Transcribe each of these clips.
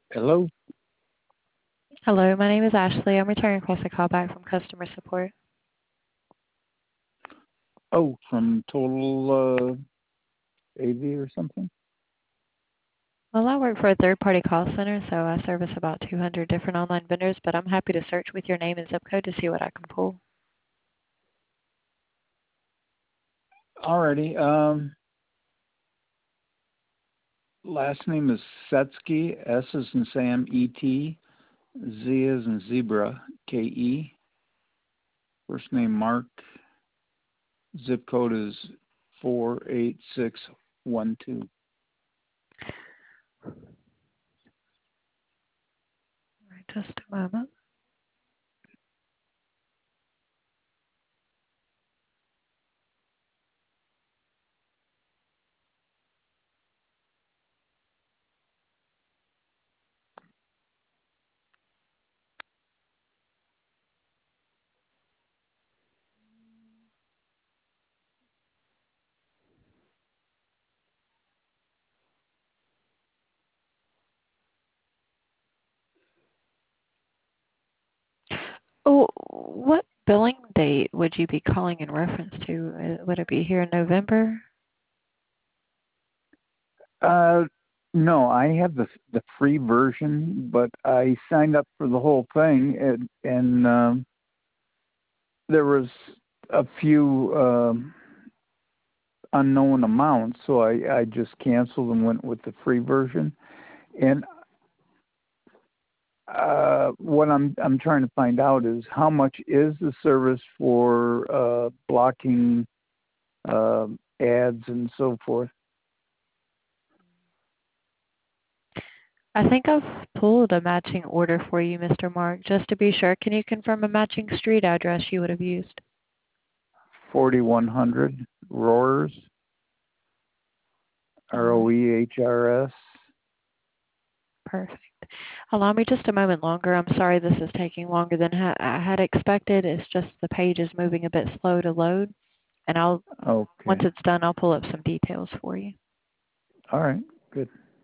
Hello? Hello, my name is Ashley. I'm returning across a call back from customer support. Oh, from Total AV or something? Well, I work for a third-party call center, so I service about 200 different online vendors, but I'm happy to search with your name and zip code to see what I can pull. Alrighty. Last name is Setsky, S as in Sam, E-T, Z as in Zebra, K-E. First name Mark. Zip code is 48612. All right, just a moment. Oh, what billing date would you be calling in reference to? Would it be here in November? Uh, no, I have the free version, but I signed up for the whole thing, and there was a few unknown amounts, so I just canceled and went with the free version. And what I'm trying to find out is how much is the service for blocking ads and so forth. I think I've pulled a matching order for you, Mr. Mark. Just to be sure, can you confirm a matching street address you would have used? 4100 Roars, Roehrs. Perfect. Allow me just a moment longer. I'm sorry this is taking longer than I had expected. It's just the page is moving a bit slow to load, and once Okay. it's done, I'll pull up some details for you. All right. Good.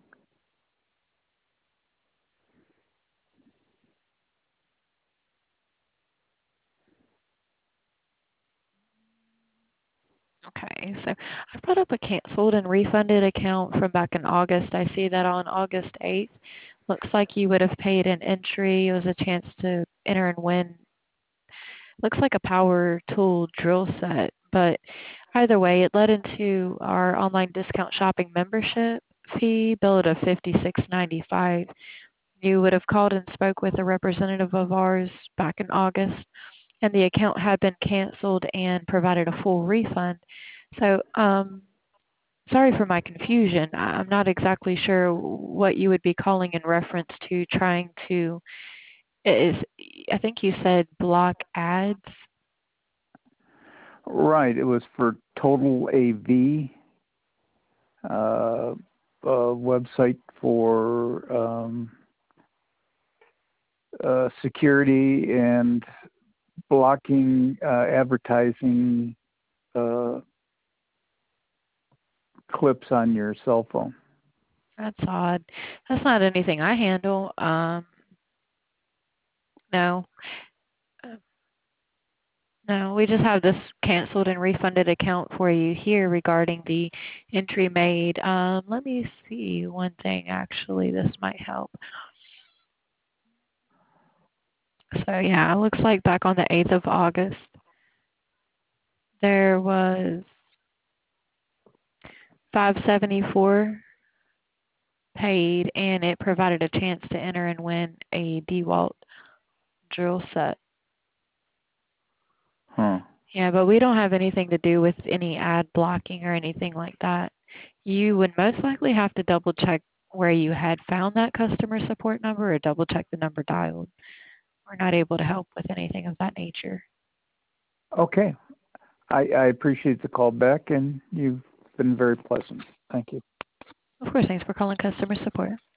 Okay, so I brought up a canceled and refunded account from back in August. I see that on August 8th. Looks like you would have paid an entry. It was a chance to enter and win. Looks like a power tool drill set, but either way, it led into our online discount shopping membership fee billed of $56.95. You would have called and spoke with a representative of ours back in August, and the account had been canceled and provided a full refund. So, sorry for my confusion. I'm not exactly sure what you would be calling in reference to trying to, is, I think you said block ads. Right. It was for Total AV, a website for security and blocking advertising clips on your cell phone. That's odd. That's not anything I handle. No. Uh, No, we just have this canceled and refunded account for you here regarding the entry made. Let me see one thing actually. This might help. So yeah, it looks like back on the 8th of August, there was 574 paid, and it provided a chance to enter and win a DeWalt drill set. Huh. Yeah, but we don't have anything to do with any ad blocking or anything like that. You would most likely have to double check where you had found that customer support number or double check the number dialed. We're not able to help with anything of that nature. Okay. I appreciate the call back, and you've been very pleasant. Thank you. Of course, thanks for calling customer support.